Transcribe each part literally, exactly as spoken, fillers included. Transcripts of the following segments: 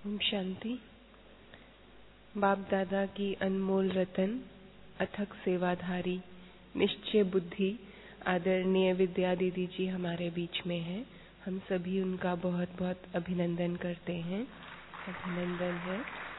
ओम शांति। बाप दादा की अनमोल रतन, अथक सेवाधारी, निश्चय बुद्धि आदरणीय विद्या दीदी जी हमारे बीच में हैं। हम सभी उनका बहुत बहुत अभिनंदन करते हैं। अभिनंदन है।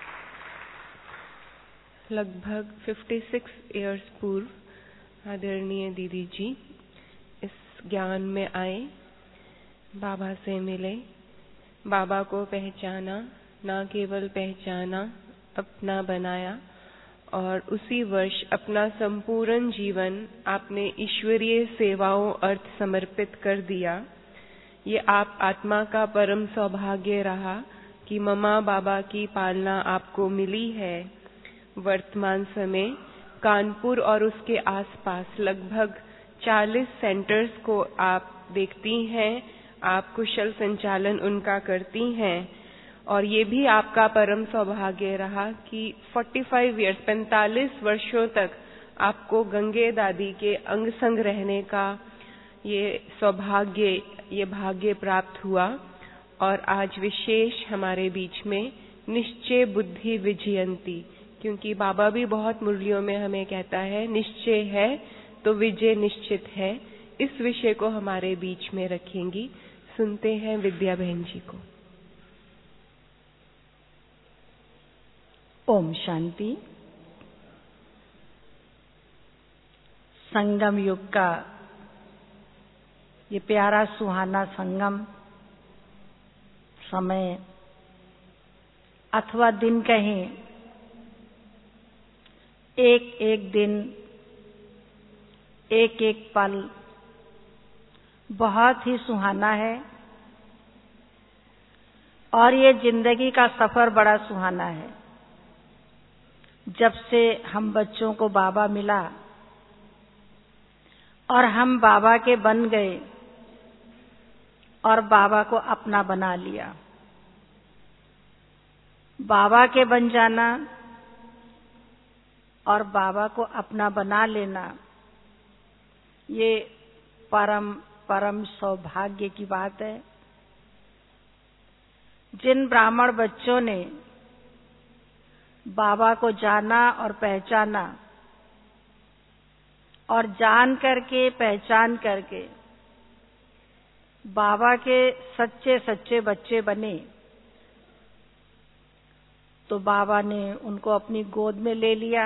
लगभग छप्पन इयर्स पूर्व आदरणीय दीदी जी इस ज्ञान में आए, बाबा से मिले, बाबा को पहचाना, ना केवल पहचाना, अपना बनाया और उसी वर्ष अपना संपूर्ण जीवन आपने ईश्वरीय सेवाओं अर्थ समर्पित कर दिया। ये आप आत्मा का परम सौभाग्य रहा कि मम्मा बाबा की पालना आपको मिली है। वर्तमान समय कानपुर और उसके आसपास लगभग चालीस सेंटर्स को आप देखती हैं, आप कुशल संचालन उनका करती हैं और ये भी आपका परम सौभाग्य रहा कि पैंतालीस इयर्स पैंतालीस वर्षों तक आपको गंगे दादी के अंग संग रहने का ये सौभाग्य, ये भाग्य प्राप्त हुआ। और आज विशेष हमारे बीच में निश्चय बुद्धि विजयंती, क्योंकि बाबा भी बहुत मुरलियों में हमें कहता है निश्चय है तो विजय निश्चित है। इस विषय को हमारे बीच में रखेंगी। सुनते हैं विद्या बहन जी को। ओम शांति। संगम युग का ये प्यारा सुहाना संगम समय अथवा दिन कहें, एक एक दिन, एक एक पल बहुत ही सुहाना है और ये जिंदगी का सफर बड़ा सुहाना है। जब से हम बच्चों को बाबा मिला और हम बाबा के बन गए और बाबा को अपना बना लिया। बाबा के बन जाना और बाबा को अपना बना लेना, ये परम परम सौभाग्य की बात है। जिन ब्राह्मण बच्चों ने बाबा को जाना और पहचाना और जान करके पहचान करके बाबा के सच्चे सच्चे बच्चे बने, तो बाबा ने उनको अपनी गोद में ले लिया।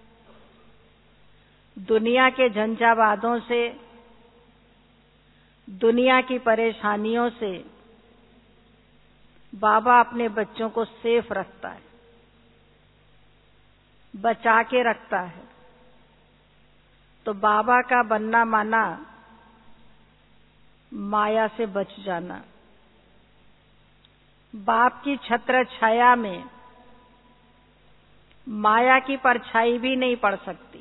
दुनिया के झंझावातों से, दुनिया की परेशानियों से बाबा अपने बच्चों को सेफ रखता है, बचा के रखता है। तो बाबा का बनना माना माया से बच जाना। बाप की छत्र छाया में माया की परछाई भी नहीं पड़ सकती।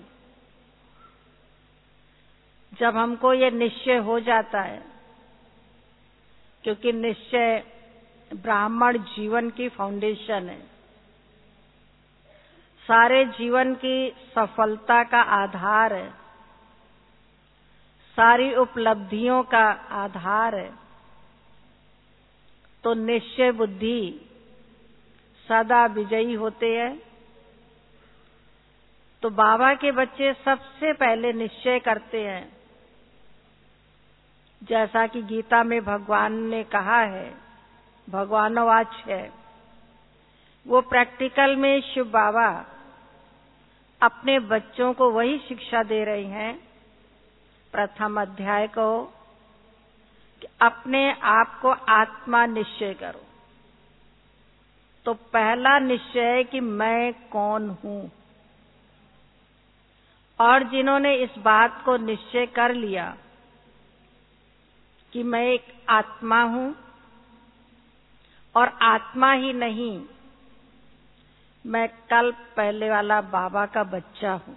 जब हमको ये निश्चय हो जाता है, क्योंकि निश्चय ब्राह्मण जीवन की फाउंडेशन है, सारे जीवन की सफलता का आधार है, सारी उपलब्धियों का आधार है। तो निश्चय बुद्धि सदा विजयी होते हैं। तो बाबा के बच्चे सबसे पहले निश्चय करते हैं, जैसा कि गीता में भगवान ने कहा है, भगवानोवाच है, वो प्रैक्टिकल में शिव बाबा अपने बच्चों को वही शिक्षा दे रहे हैं। प्रथम अध्याय को कि अपने आप को आत्मा निश्चय करो। तो पहला निश्चय है कि मैं कौन हूं। और जिन्होंने इस बात को निश्चय कर लिया कि मैं एक आत्मा हूं और आत्मा ही नहीं, मैं कल्प पहले वाला बाबा का बच्चा हूं।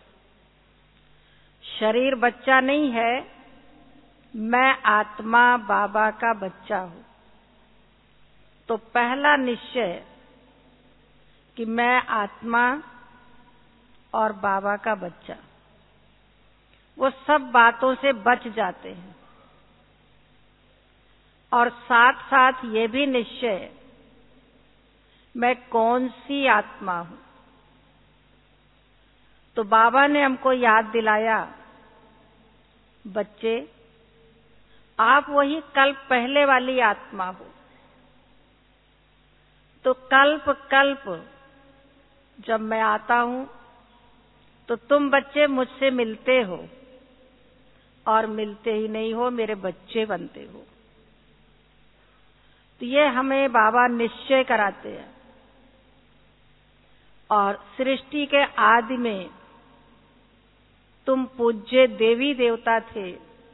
शरीर बच्चा नहीं है, मैं आत्मा बाबा का बच्चा हूं। तो पहला निश्चय कि मैं आत्मा और बाबा का बच्चा, वो सब बातों से बच जाते हैं। और साथ साथ ये भी निश्चय मैं कौन सी आत्मा हूं। तो बाबा ने हमको याद दिलाया, बच्चे आप वही कल्प पहले वाली आत्मा हो। तो कल्प कल्प जब मैं आता हूं तो तुम बच्चे मुझसे मिलते हो, और मिलते ही नहीं हो, मेरे बच्चे बनते हो। तो ये हमें बाबा निश्चय कराते हैं। और सृष्टि के आदि में तुम पूज्य देवी देवता थे,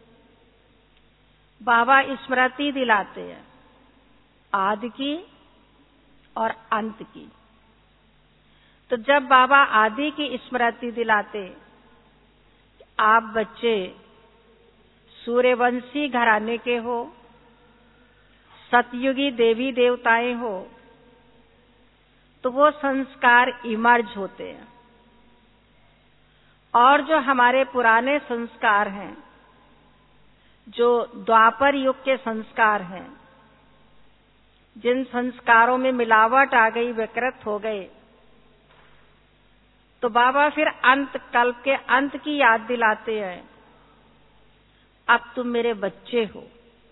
बाबा स्मृति दिलाते हैं आदि की और अंत की। तो जब बाबा आदि की स्मृति दिलाते, आप बच्चे सूर्यवंशी घराने के हो, सतयुगी देवी देवताएं हो, तो वो संस्कार इमर्ज होते हैं। और जो हमारे पुराने संस्कार हैं, जो द्वापर युग के संस्कार हैं, जिन संस्कारों में मिलावट आ गई, विकृत हो गए, तो बाबा फिर अंत कल्प के अंत की याद दिलाते हैं। अब तुम मेरे बच्चे हो,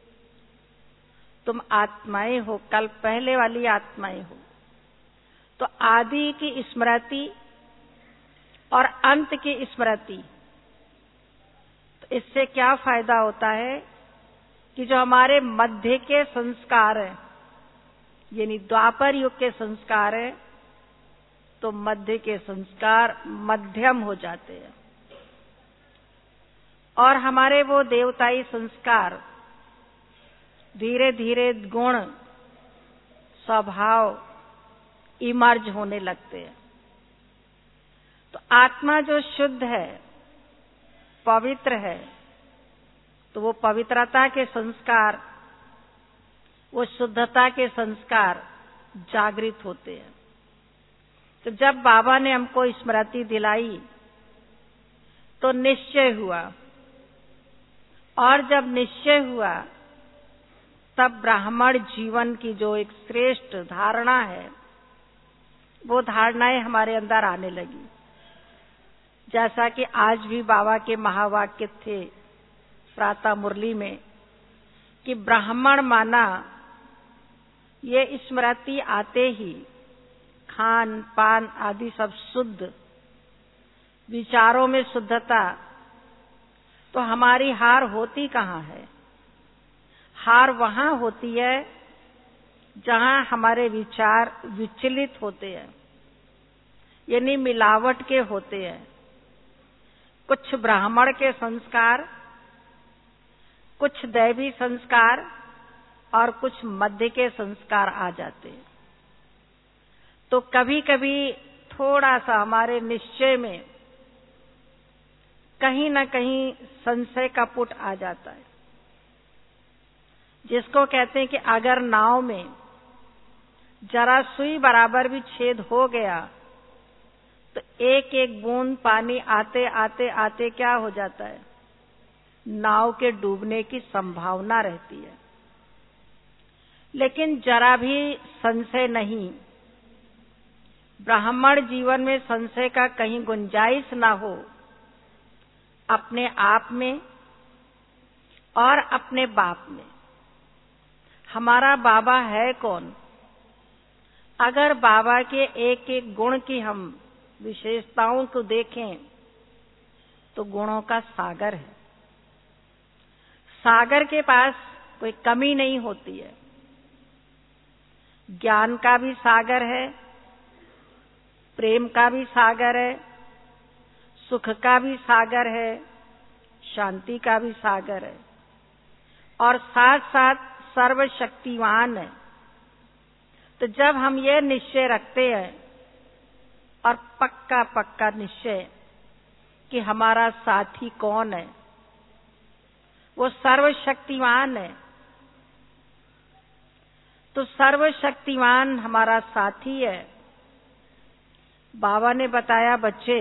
तुम आत्माएं हो, कल्प पहले वाली आत्माएं हो। तो आदि की स्मृति और अंत की स्मृति, तो इससे क्या फायदा होता है कि जो हमारे मध्य के संस्कार हैं, यानी द्वापर युग के संस्कार हैं, तो मध्य के संस्कार मध्यम हो जाते हैं, और हमारे वो देवताई संस्कार धीरे धीरे गुण स्वभाव इमर्ज होने लगते हैं। तो आत्मा जो शुद्ध है, पवित्र है, तो वो पवित्रता के संस्कार, वो शुद्धता के संस्कार जागृत होते हैं। तो जब बाबा ने हमको स्मृति दिलाई तो निश्चय हुआ, और जब निश्चय हुआ तब ब्राह्मण जीवन की जो एक श्रेष्ठ धारणा है, वो धारणाएं हमारे अंदर आने लगी। जैसा कि आज भी बाबा के महावाक्य थे प्रातः मुरली में कि ब्राह्मण माना, ये स्मृति आते ही खान पान आदि सब शुद्ध, विचारों में शुद्धता। तो हमारी हार होती कहाँ है? हार वहां होती है जहां हमारे विचार विचलित होते हैं, यानी मिलावट के होते हैं। कुछ ब्राह्मण के संस्कार, कुछ दैवी संस्कार और कुछ मध्य के संस्कार आ जाते हैं। तो कभी कभी थोड़ा सा हमारे निश्चय में कहीं न कहीं संशय का पुट आ जाता है, जिसको कहते हैं कि अगर नाव में जरा सुई बराबर भी छेद हो गया तो एक एक बूंद पानी आते आते आते क्या हो जाता है, नाव के डूबने की संभावना रहती है। लेकिन जरा भी संशय नहीं, ब्राह्मण जीवन में संशय का कहीं गुंजाइश ना हो, अपने आप में और अपने बाप में। हमारा बाबा है कौन? अगर बाबा के एक एक गुण की हम विशेषताओं को देखें तो गुणों का सागर है। सागर के पास कोई कमी नहीं होती है। ज्ञान का भी सागर है, प्रेम का भी सागर है, सुख का भी सागर है, शांति का भी सागर है, और साथ साथ सर्वशक्तिवान है। तो जब हम ये निश्चय रखते हैं, और पक्का पक्का निश्चय कि हमारा साथी कौन है, वो सर्वशक्तिवान है, तो सर्वशक्तिवान हमारा साथी है। बाबा ने बताया, बच्चे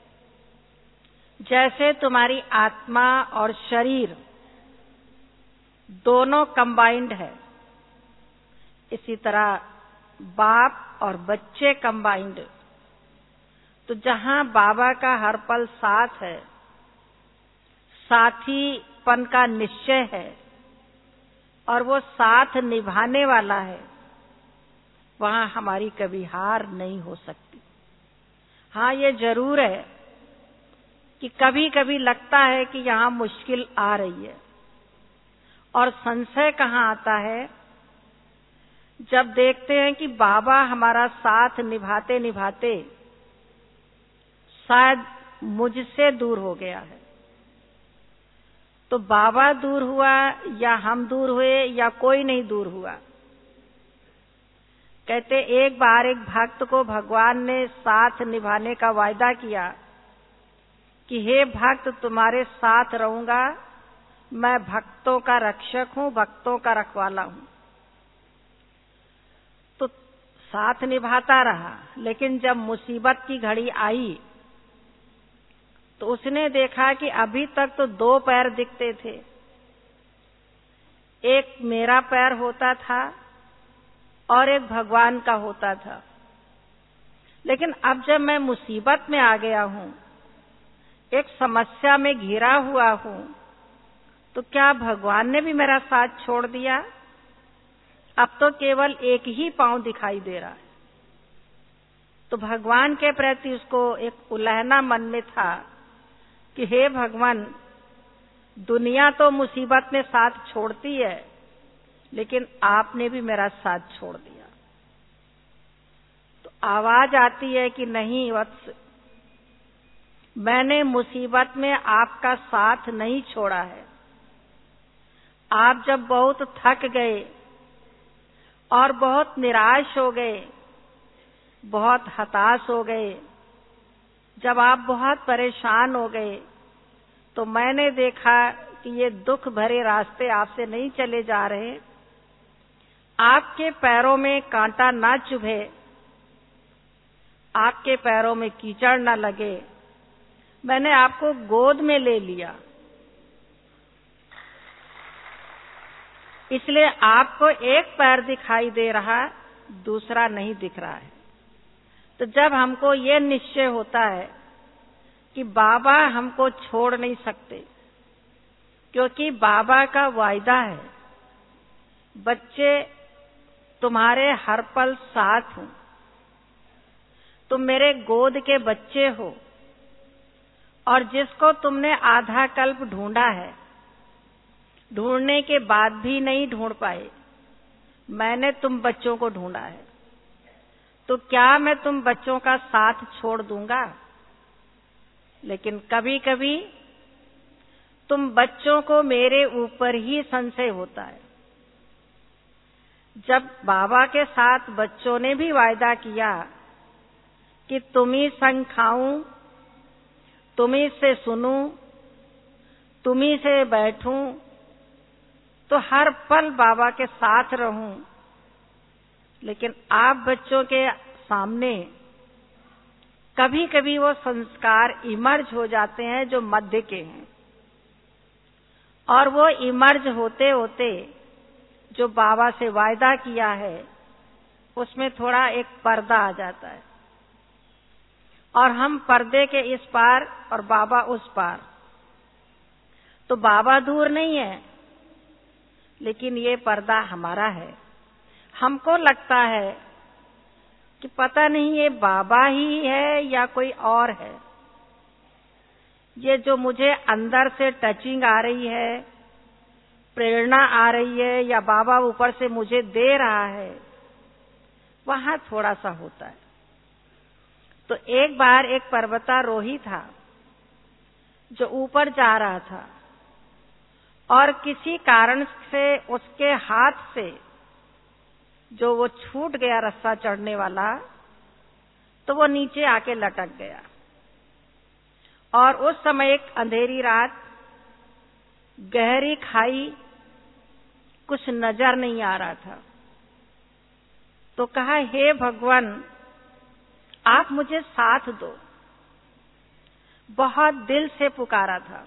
जैसे तुम्हारी आत्मा और शरीर दोनों कंबाइंड है, इसी तरह बाप और बच्चे कंबाइंड, तो जहां बाबा का हर पल साथ है, साथीपन का निश्चय है और वो साथ निभाने वाला है, वहां हमारी कभी हार नहीं हो सकती। हाँ, ये जरूर है कि कभी कभी लगता है कि यहां मुश्किल आ रही है, और संशय कहाँ आता है, जब देखते हैं कि बाबा हमारा साथ निभाते निभाते शायद मुझसे दूर हो गया है। तो बाबा दूर हुआ या हम दूर हुए या कोई नहीं दूर हुआ। कहते एक बार एक भक्त को भगवान ने साथ निभाने का वायदा किया कि हे भक्त, तुम्हारे साथ रहूंगा, मैं भक्तों का रक्षक हूं, भक्तों का रखवाला हूं। तो साथ निभाता रहा, लेकिन जब मुसीबत की घड़ी आई तो उसने देखा कि अभी तक तो दो पैर दिखते थे, एक मेरा पैर होता था और एक भगवान का होता था। लेकिन अब जब मैं मुसीबत में आ गया हूं, एक समस्या में घिरा हुआ हूं, तो क्या भगवान ने भी मेरा साथ छोड़ दिया? अब तो केवल एक ही पांव दिखाई दे रहा है। तो भगवान के प्रति उसको एक उलहना मन में था कि हे भगवान, दुनिया तो मुसीबत में साथ छोड़ती है, लेकिन आपने भी मेरा साथ छोड़ दिया। तो आवाज आती है कि नहीं वत्स, मैंने मुसीबत में आपका साथ नहीं छोड़ा है। आप जब बहुत थक गए और बहुत निराश हो गए, बहुत हताश हो गए, जब आप बहुत परेशान हो गए, तो मैंने देखा कि ये दुख भरे रास्ते आपसे नहीं चले जा रहे। आपके पैरों में कांटा ना चुभे, आपके पैरों में कीचड़ ना लगे, मैंने आपको गोद में ले लिया। इसलिए आपको एक पैर दिखाई दे रहा, दूसरा नहीं दिख रहा है। तो जब हमको ये निश्चय होता है कि बाबा हमको छोड़ नहीं सकते, क्योंकि बाबा का वायदा है, बच्चे तुम्हारे हर पल साथ हूं, तुम मेरे गोद के बच्चे हो, और जिसको तुमने आधा कल्प ढूंढा है, ढूंढने के बाद भी नहीं ढूंढ पाए, मैंने तुम बच्चों को ढूंढा है। तो क्या मैं तुम बच्चों का साथ छोड़ दूंगा? लेकिन कभी कभी तुम बच्चों को मेरे ऊपर ही संशय होता है। जब बाबा के साथ बच्चों ने भी वायदा किया कि तुम्ही संग खाऊं, तुम्ही से सुनूं, तुम्ही से बैठूं, तो हर पल बाबा के साथ रहूं, लेकिन आप बच्चों के सामने कभी कभी वो संस्कार इमर्ज हो जाते हैं जो मध्य के हैं, और वो इमर्ज होते होते जो बाबा से वायदा किया है उसमें थोड़ा एक पर्दा आ जाता है, और हम पर्दे के इस पार और बाबा उस पार। तो बाबा दूर नहीं है, लेकिन ये पर्दा हमारा है। हमको लगता है कि पता नहीं ये बाबा ही है या कोई और है। ये जो मुझे अंदर से टचिंग आ रही है, प्रेरणा आ रही है, या बाबा ऊपर से मुझे दे रहा है, वहां थोड़ा सा होता है। तो एक बार एक पर्वतारोही था जो ऊपर जा रहा था, और किसी कारण से उसके हाथ से जो वो छूट गया रास्ता चढ़ने वाला, तो वो नीचे आके लटक गया। और उस समय एक अंधेरी रात, गहरी खाई, कुछ नजर नहीं आ रहा था। तो कहा, हे भगवान, आप मुझे साथ दो। बहुत दिल से पुकारा था।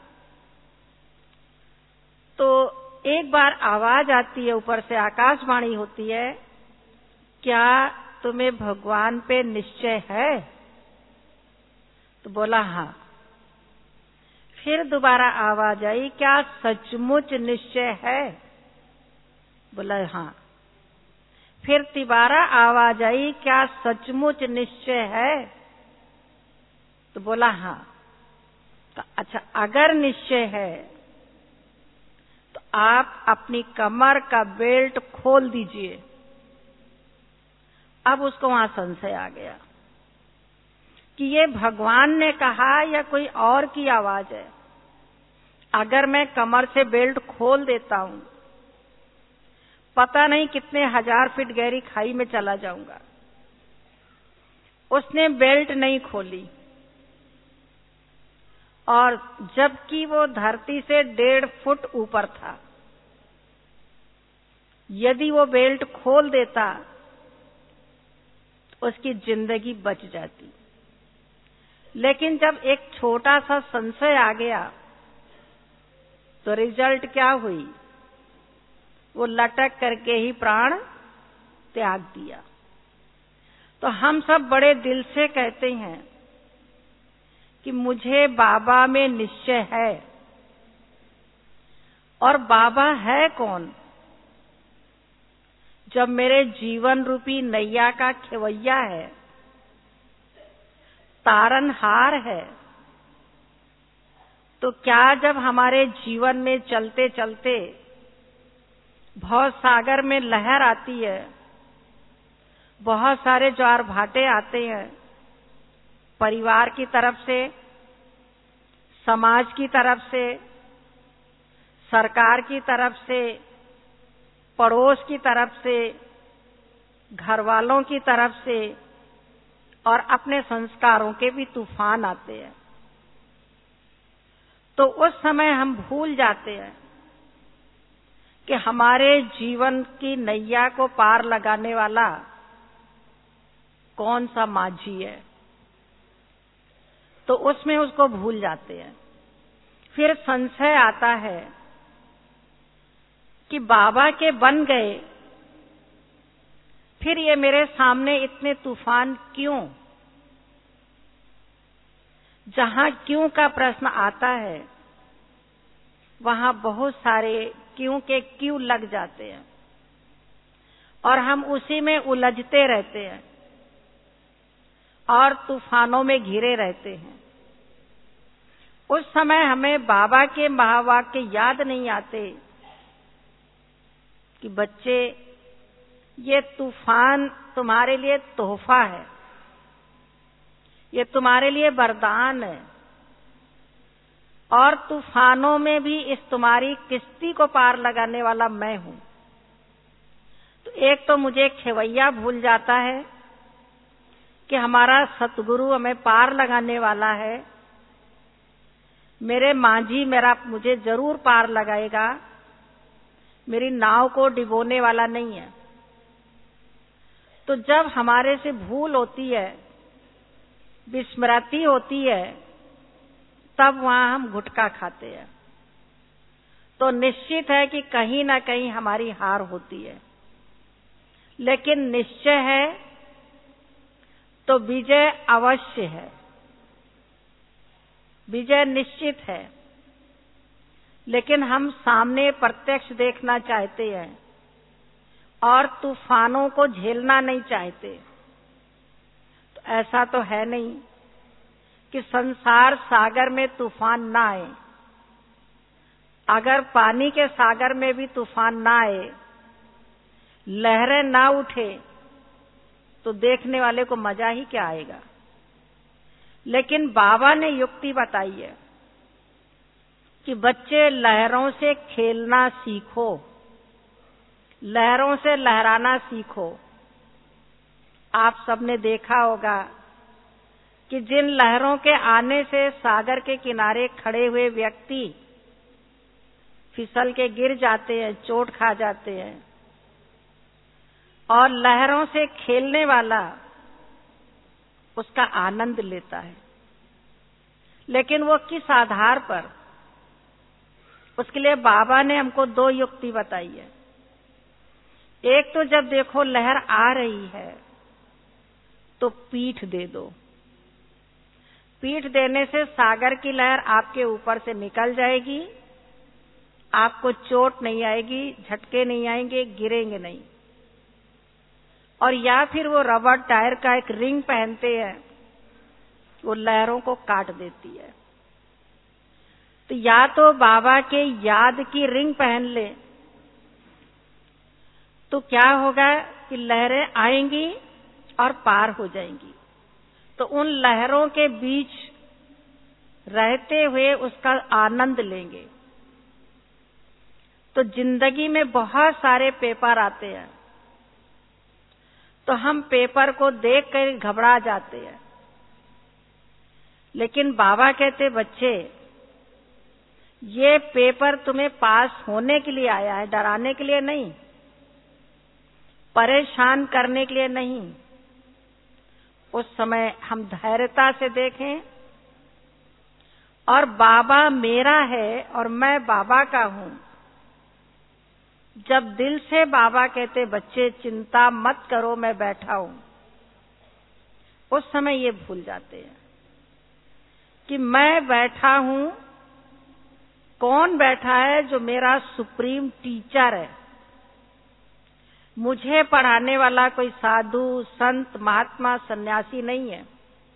तो एक बार आवाज आती है ऊपर से, आकाशवाणी होती है क्या तुम्हें भगवान पे निश्चय है? तो बोला हाँ। फिर दोबारा आवाज आई, क्या सचमुच निश्चय है? बोला हाँ। फिर तिबारा आवाज आई, क्या सचमुच निश्चय है? तो बोला हाँ। तो अच्छा, अगर निश्चय है तो आप अपनी कमर का बेल्ट खोल दीजिए। अब उसको वहां संशय आ गया कि ये भगवान ने कहा या कोई और की आवाज है। अगर मैं कमर से बेल्ट खोल देता हूं, पता नहीं कितने हजार फीट गहरी खाई में चला जाऊंगा। उसने बेल्ट नहीं खोली, और जबकि वो धरती से डेढ़ फुट ऊपर था। यदि वो बेल्ट खोल देता तो उसकी जिंदगी बच जाती। लेकिन जब एक छोटा सा संशय आ गया तो रिजल्ट क्या हुई? वो लटक करके ही प्राण त्याग दिया। तो हम सब बड़े दिल से कहते हैं कि मुझे बाबा में निश्चय है। और बाबा है कौन? जब मेरे जीवन रूपी नैया का खेवैया है, तारनहार है, तो क्या जब हमारे जीवन में चलते चलते भव सागर में लहर आती है, बहुत सारे ज्वार भाटे आते हैं, परिवार की तरफ से, समाज की तरफ से, सरकार की तरफ से, पड़ोस की तरफ से, घर वालों की तरफ से, और अपने संस्कारों के भी तूफान आते हैं, तो उस समय हम भूल जाते हैं कि हमारे जीवन की नैया को पार लगाने वाला कौन सा माझी है। तो उसमें उसको भूल जाते हैं। फिर संशय आता है कि बाबा के बन गए, फिर ये मेरे सामने इतने तूफान क्यों? जहां क्यों का प्रश्न आता है, वहां बहुत सारे क्यों के क्यों लग जाते हैं, और हम उसी में उलझते रहते हैं और तूफानों में घिरे रहते हैं। उस समय हमें बाबा के महावाक्य याद नहीं आते कि बच्चे, ये तूफान तुम्हारे लिए तोहफा है, ये तुम्हारे लिए वरदान है, और तूफानों में भी इस तुम्हारी किश्ती को पार लगाने वाला मैं हूं। तो एक तो मुझे खेवैया भूल जाता है कि हमारा सतगुरु हमें पार लगाने वाला है। मेरे मांझी मेरा मुझे जरूर पार लगाएगा, मेरी नाव को डिबोने वाला नहीं है। तो जब हमारे से भूल होती है, विस्मृति होती है, तब वहां हम गुटखा खाते हैं। तो निश्चित है कि कहीं ना कहीं हमारी हार होती है। लेकिन निश्चय है तो विजय अवश्य है, विजय निश्चित है। लेकिन हम सामने प्रत्यक्ष देखना चाहते हैं और तूफानों को झेलना नहीं चाहते। तो ऐसा तो है नहीं कि संसार सागर में तूफान ना आए। अगर पानी के सागर में भी तूफान ना आए, लहरें ना उठे, तो देखने वाले को मजा ही क्या आएगा। लेकिन बाबा ने युक्ति बताई है कि बच्चे लहरों से खेलना सीखो, लहरों से लहराना सीखो। आप सबने देखा होगा कि जिन लहरों के आने से सागर के किनारे खड़े हुए व्यक्ति फिसल के गिर जाते हैं, चोट खा जाते हैं, और लहरों से खेलने वाला उसका आनंद लेता है। लेकिन वो किस आधार पर? उसके लिए बाबा ने हमको दो युक्ति बताई है एक तो जब देखो लहर आ रही है तो पीठ दे दो। पीठ देने से सागर की लहर आपके ऊपर से निकल जाएगी, आपको चोट नहीं आएगी, झटके नहीं आएंगे, गिरेंगे नहीं। और या फिर वो रबर टायर का एक रिंग पहनते हैं, वो लहरों को काट देती है। तो या तो बाबा के याद की रिंग पहन ले, तो क्या होगा कि लहरें आएंगी और पार हो जाएंगी। तो उन लहरों के बीच रहते हुए उसका आनंद लेंगे। तो जिंदगी में बहुत सारे पेपर आते हैं, तो हम पेपर को देख कर घबरा जाते हैं। लेकिन बाबा कहते, बच्चे ये पेपर तुम्हें पास होने के लिए आया है, डराने के लिए नहीं, परेशान करने के लिए नहीं। उस समय हम धैर्यता से देखें और बाबा मेरा है और मैं बाबा का हूं। जब दिल से बाबा कहते, बच्चे चिंता मत करो, मैं बैठा हूं, उस समय ये भूल जाते हैं कि मैं बैठा हूं। कौन बैठा है? जो मेरा सुप्रीम टीचर है। मुझे पढ़ाने वाला कोई साधु, संत, महात्मा, सन्यासी नहीं है।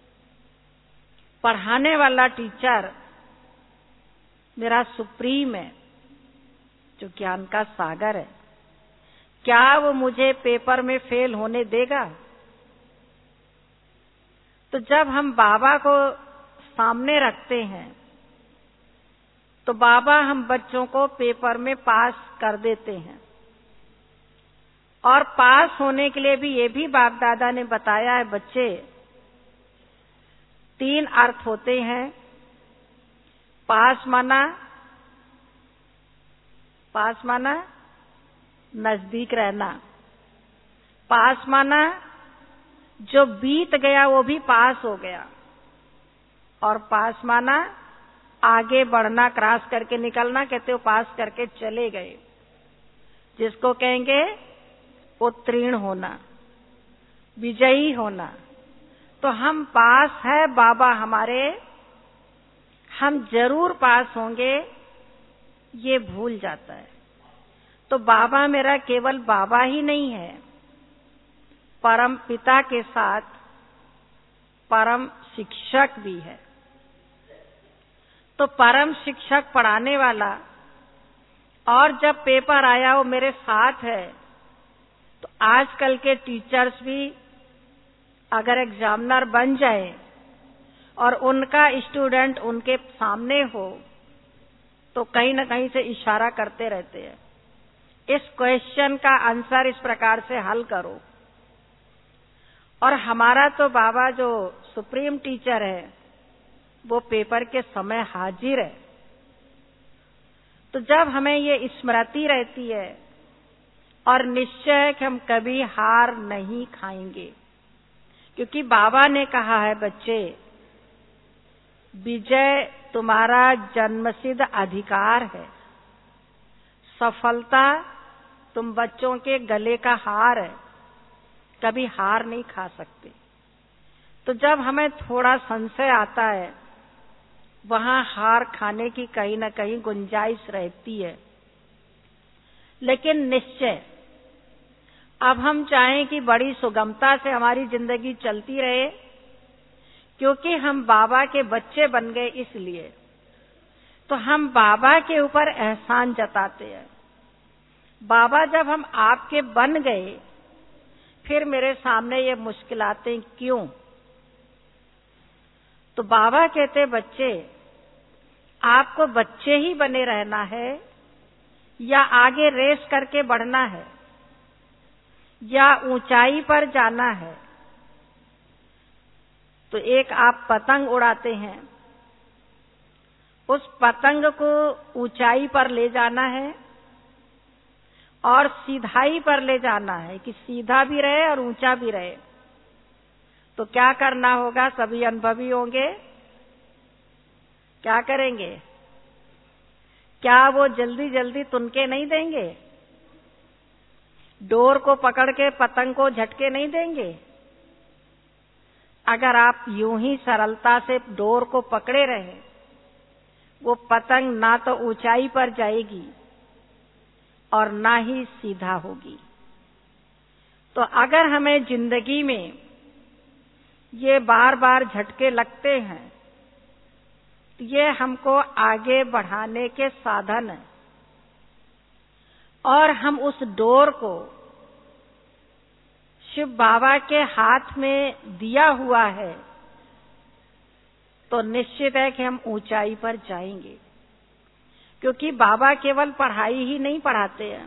पढ़ाने वाला टीचर मेरा सुप्रीम है, जो ज्ञान का सागर है। क्या वो मुझे पेपर में फेल होने देगा? तो जब हम बाबा को सामने रखते हैं तो बाबा हम बच्चों को पेपर में पास कर देते हैं। और पास होने के लिए भी ये भी बाप दादा ने बताया है, बच्चे तीन अर्थ होते हैं। पास माना पास माना नजदीक रहना। पास माना जो बीत गया वो भी पास हो गया। और पास माना आगे बढ़ना, क्रॉस करके निकलना, कहते हो पास करके चले गए, जिसको कहेंगे उत्तीर्ण होना, विजयी होना। तो हम पास है, बाबा हमारे, हम जरूर पास होंगे, ये भूल जाता है। तो बाबा मेरा केवल बाबा ही नहीं है, परम पिता के साथ परम शिक्षक भी है। तो परम शिक्षक पढ़ाने वाला, और जब पेपर आया वो मेरे साथ है। तो आजकल के टीचर्स भी अगर एग्जामिनर बन जाए और उनका स्टूडेंट उनके सामने हो तो कहीं न कहीं से इशारा करते रहते हैं, इस क्वेश्चन का आंसर इस प्रकार से हल करो। और हमारा तो बाबा जो सुप्रीम टीचर है वो पेपर के समय हाजिर है। तो जब हमें ये स्मृति रहती है और निश्चय है कि हम कभी हार नहीं खाएंगे, क्योंकि बाबा ने कहा है, बच्चे विजय तुम्हारा जन्मसिद्ध अधिकार है, सफलता तुम बच्चों के गले का हार है, कभी हार नहीं खा सकते। तो जब हमें थोड़ा संशय आता है वहां हार खाने की कहीं न कहीं गुंजाइश रहती है। लेकिन निश्चय अब हम चाहें कि बड़ी सुगमता से हमारी जिंदगी चलती रहे, क्योंकि हम बाबा के बच्चे बन गए, इसलिए तो हम बाबा के ऊपर एहसान जताते हैं। बाबा जब हम आपके बन गए, फिर मेरे सामने ये मुश्किलातें क्यों? तो बाबा कहते, बच्चे आपको बच्चे ही बने रहना है या आगे रेस करके बढ़ना है या ऊंचाई पर जाना है। तो एक आप पतंग उड़ाते हैं, उस पतंग को ऊंचाई पर ले जाना है और सीधाई पर ले जाना है कि सीधा भी रहे और ऊंचा भी रहे। तो क्या करना होगा? सभी अनुभवी होंगे, क्या करेंगे? क्या वो जल्दी जल्दी तुनके नहीं देंगे? डोर को पकड़ के पतंग को झटके नहीं देंगे। अगर आप यूं ही सरलता से डोर को पकड़े रहे, वो पतंग ना तो ऊंचाई पर जाएगी और ना ही सीधा होगी। तो अगर हमें जिंदगी में ये बार बार झटके लगते हैं, तो ये हमको आगे बढ़ाने के साधन हैं, और हम उस डोर को शिव बाबा के हाथ में दिया हुआ है, तो निश्चित है कि हम ऊंचाई पर जाएंगे। क्योंकि बाबा केवल पढ़ाई ही नहीं पढ़ाते हैं,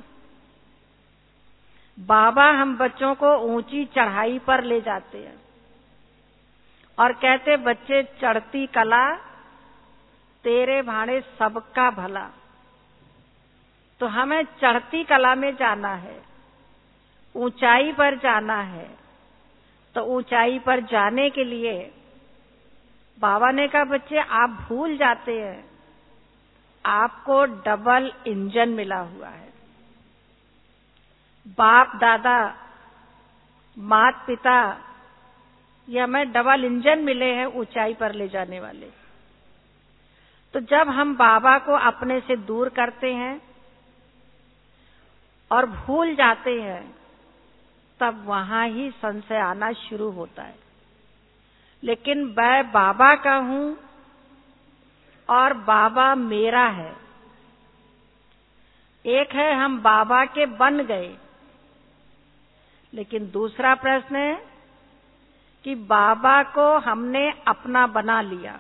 बाबा हम बच्चों को ऊंची चढ़ाई पर ले जाते हैं और कहते, बच्चे चढ़ती कला तेरे भाणे सबका भला। तो हमें चढ़ती कला में जाना है, ऊंचाई पर जाना है। तो ऊंचाई पर जाने के लिए बाबा ने कहा, बच्चे आप भूल जाते हैं, आपको डबल इंजन मिला हुआ है। बाप दादा मात पिता ये हमें डबल इंजन मिले हैं ऊंचाई पर ले जाने वाले। तो जब हम बाबा को अपने से दूर करते हैं और भूल जाते हैं, तब वहां ही संशय आना शुरू होता है। लेकिन मैं बाबा का हूं और बाबा मेरा है। एक है हम बाबा के बन गए, लेकिन दूसरा प्रश्न है कि बाबा को हमने अपना बना लिया।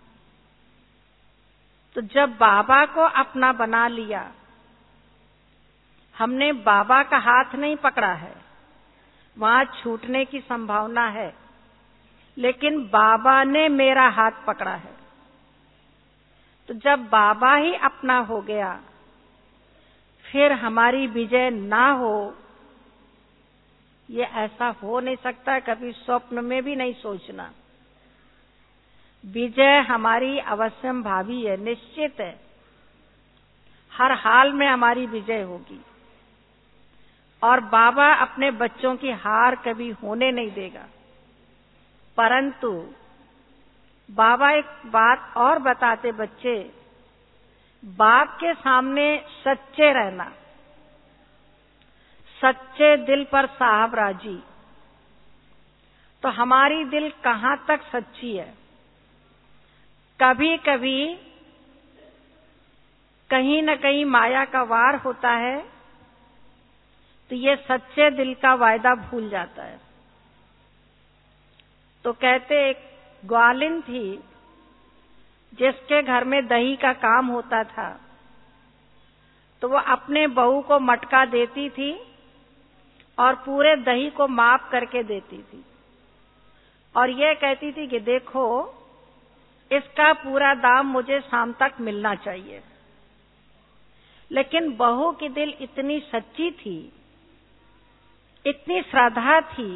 तो जब बाबा को अपना बना लिया, हमने बाबा का हाथ नहीं पकड़ा है, वहां छूटने की संभावना है, लेकिन बाबा ने मेरा हाथ पकड़ा है। तो जब बाबा ही अपना हो गया, फिर हमारी विजय ना हो, ये ऐसा हो नहीं सकता, कभी स्वप्न में भी नहीं सोचना। विजय हमारी अवश्यम भावी है, निश्चित है, हर हाल में हमारी विजय होगी। और बाबा अपने बच्चों की हार कभी होने नहीं देगा। परंतु बाबा एक बात और बताते, बच्चे बाप के सामने सच्चे रहना, सच्चे दिल पर साहब राजी। तो हमारी दिल कहां तक सच्ची है? कभी कभी कहीं न कहीं माया का वार होता है, तो ये सच्चे दिल का वायदा भूल जाता है। तो कहते, एक ग्वालिन थी जिसके घर में दही का काम होता था, तो वो अपने बहू को मटका देती थी और पूरे दही को माप करके देती थी, और ये कहती थी कि देखो, इसका पूरा दाम मुझे शाम तक मिलना चाहिए। लेकिन बहू की दिल इतनी सच्ची थी, इतनी श्रद्धा थी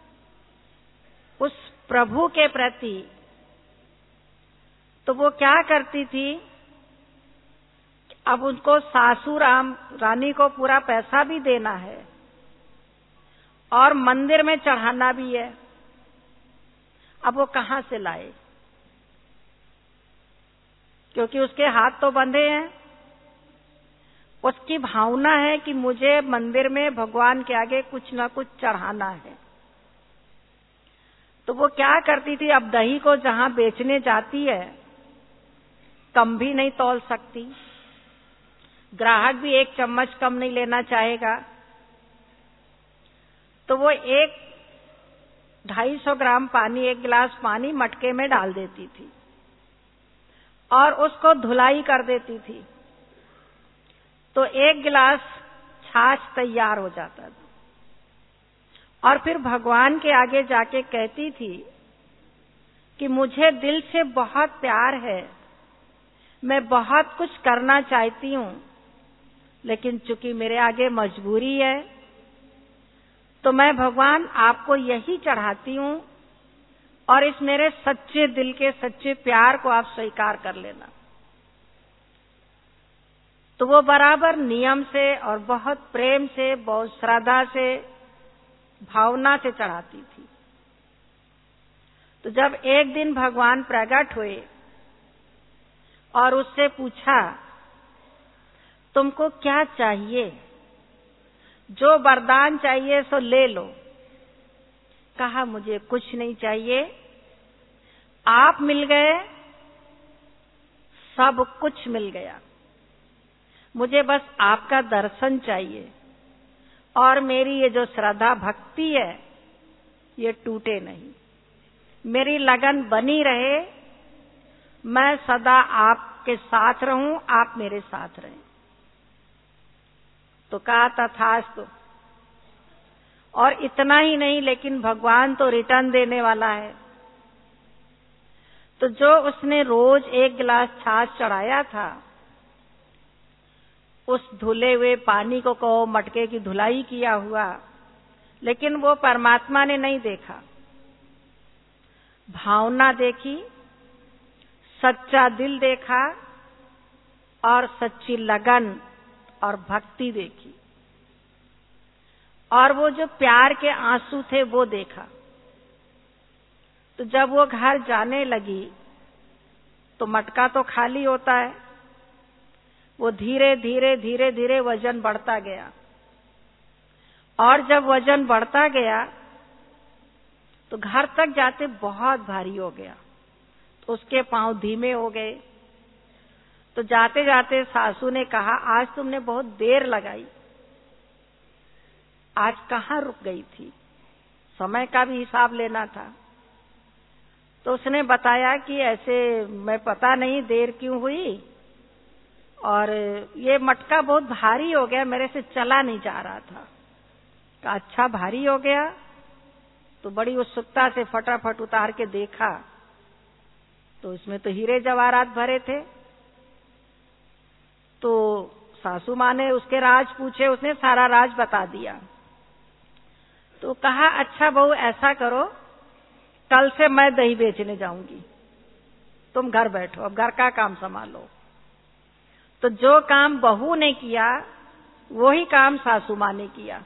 उस प्रभु के प्रति, तो वो क्या करती थी, अब उनको सासू राम रानी को पूरा पैसा भी देना है और मंदिर में चढ़ाना भी है। अब वो कहां से लाए, क्योंकि उसके हाथ तो बंधे हैं। उसकी भावना है कि मुझे मंदिर में भगवान के आगे कुछ ना कुछ चढ़ाना है। तो वो क्या करती थी, अब दही को जहां बेचने जाती है, कम भी नहीं तौल सकती, ग्राहक भी एक चम्मच कम नहीं लेना चाहेगा, तो वो एक ढाई सौ ग्राम पानी, एक गिलास पानी मटके में डाल देती थी और उसको धुलाई कर देती थी, तो एक गिलास छाछ तैयार हो जाता था। और फिर भगवान के आगे जाके कहती थी कि मुझे दिल से बहुत प्यार है, मैं बहुत कुछ करना चाहती हूं, लेकिन चूंकि मेरे आगे मजबूरी है, तो मैं भगवान आपको यही चढ़ाती हूं, और इस मेरे सच्चे दिल के सच्चे प्यार को आप स्वीकार कर लेना। तो वो बराबर नियम से और बहुत प्रेम से, बहुत श्रद्धा से, भावना से चढ़ाती थी। तो जब एक दिन भगवान प्रकट हुए और उससे पूछा, तुमको क्या चाहिए, जो वरदान चाहिए सो ले लो। कहा, मुझे कुछ नहीं चाहिए, आप मिल गए, सब कुछ मिल गया, मुझे बस आपका दर्शन चाहिए और मेरी ये जो श्रद्धा भक्ति है ये टूटे नहीं, मेरी लगन बनी रहे, मैं सदा आपके साथ रहूं, आप मेरे साथ रहें। तो कहा, तथास्तु। और इतना ही नहीं, लेकिन भगवान तो रिटर्न देने वाला है। तो जो उसने रोज एक गिलास छाछ चढ़ाया था, उस धुले हुए पानी को कहो, मटके की धुलाई किया हुआ, लेकिन वो परमात्मा ने नहीं देखा। भावना देखी, सच्चा दिल देखा और सच्ची लगन और भक्ति देखी, और वो जो प्यार के आंसू थे वो देखा। तो जब वो घर जाने लगी तो मटका तो खाली होता है, वो धीरे धीरे धीरे धीरे वजन बढ़ता गया, और जब वजन बढ़ता गया तो घर तक जाते बहुत भारी हो गया, तो उसके पांव धीमे हो गए। तो जाते जाते सासू ने कहा, आज तुमने बहुत देर लगाई, आज कहाँ रुक गई थी, समय का भी हिसाब लेना था। तो उसने बताया कि ऐसे मैं पता नहीं देर क्यों हुई, और ये मटका बहुत भारी हो गया, मेरे से चला नहीं जा रहा था। कहा, अच्छा भारी हो गया? तो बड़ी उत्सुकता से फटाफट उतार के देखा, तो इसमें तो हीरे जवाहरात भरे थे। तो सासू माँ ने उसके राज पूछे, उसने सारा राज बता दिया। तो कहा, अच्छा बहू ऐसा करो, कल से मैं दही बेचने जाऊंगी, तुम घर बैठो, अब घर का काम संभालो। तो जो काम बहू ने किया वही काम सासू माँ ने किया,